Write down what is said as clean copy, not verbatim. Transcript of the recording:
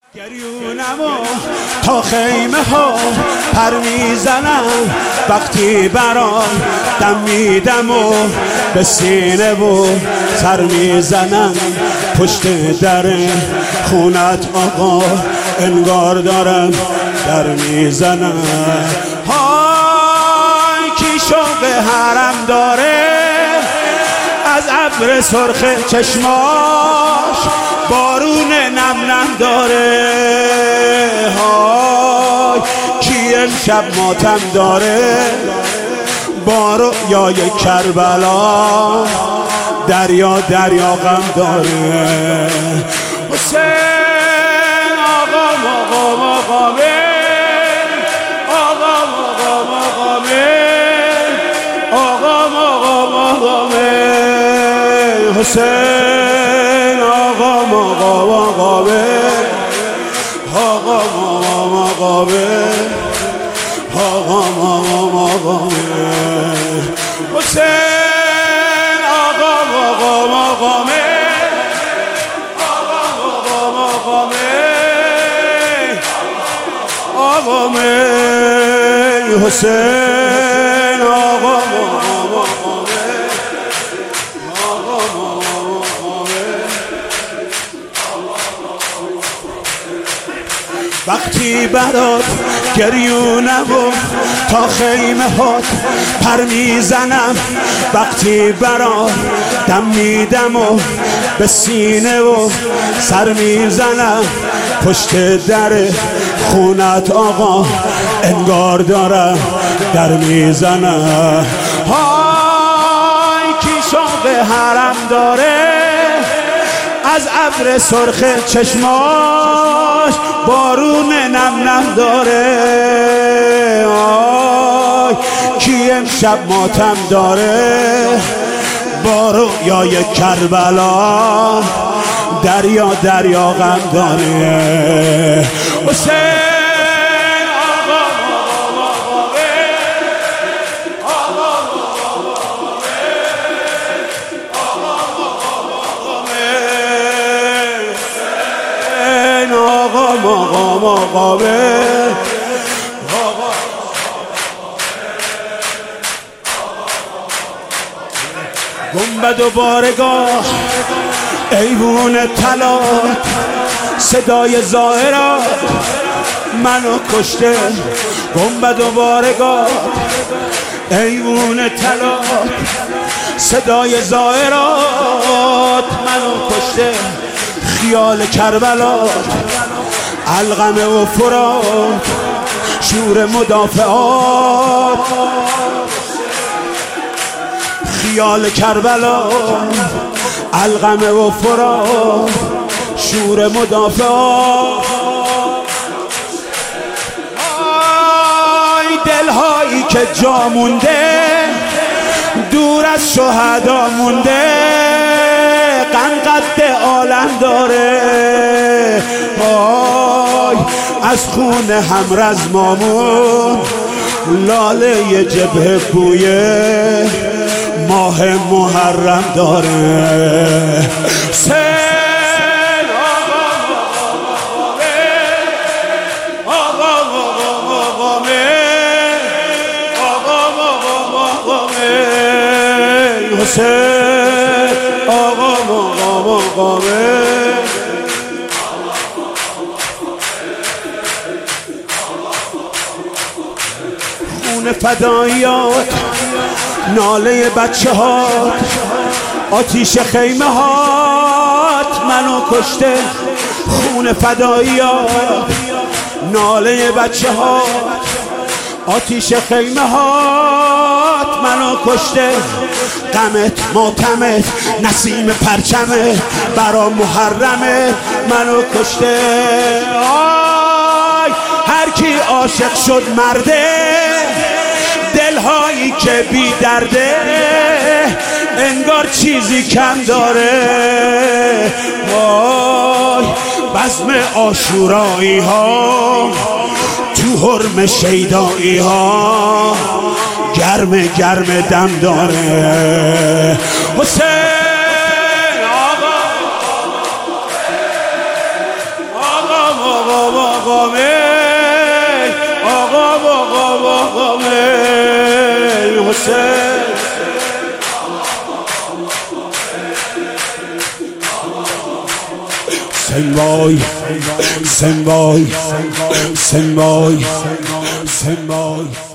گریونم و تا خیمه ها پر میزنم، وقتی برام دم میدم و به سینه و سر میزنم، پشت در خونت آقا انگار دارم در میزنم. های کی شوق حرم داره، از ابر سرخ چشماش بارون نم نم داره. های کی امشب ماتم داره، با رؤیای کربلا دریا دریا غم داره. حسین آقا مقام آقامه، آقا مقام آقامه، آقا مقام آقامه. حسین آقا مقام آقامه، آقا مقام آقامه، آقا مقام آقامه. حسین آقا مقام آقامه، آقا مقام آقامه، آقامه. حسین آقا مقام آقامه، آقا مقام آقامه. وقتی برات گریونم و تا خیمه هات پر میزنم، وقتی برات دم میدم و به سینه و سر میزنم، پشت در خونت آقا انگار دارم در میزنم. های کی شوق حرم داره، از ابر سرخ چشماش بارون نم نم داره. آی کی امشب ماتم داره، با رؤیای کربلا دریا دریا غم داره. حسین آقا مقام آقامه، آقا مقام آقامه، آقا مقام آقامه. حسین آقا مقام آقامه، گنبد و بارگاه ایوون طلا، صدای زائرات منو کشته. گنبد و بارگاه ایوون طلا، صدای زائرات منو کشته. خیال کربلا علقمه و فرات، شور مدافعات. خیال کربلا علقمه و فرات، شور مدافعات. آی دلهایی که جا مونده دور از شهدا مونده، قد عالم داره. آی از خون همرزمامون لاله جبهه بویه ماه محرم داره. حسین آقا مقام آقامه، آقا مقام آقامه، آقا مقام آقامه. حسین آقا مقام آقامه. خون فداییات، ناله بچه هات، آتیش خیمه هات منو کشته. خون فداییات، ناله بچه هات، آتیش خیمه هات منو کشته. غمت ماتمت نسیم پرچمه، برا محرمه منو کشته. آی هر کی عاشق شد مرده، دلهایی که بی درده انگار چیزی کم داره. وای بزم عاشورایی ها تو حرم شیدایی ها گرم گرم دم داره. حسین آقا حسین Sen boy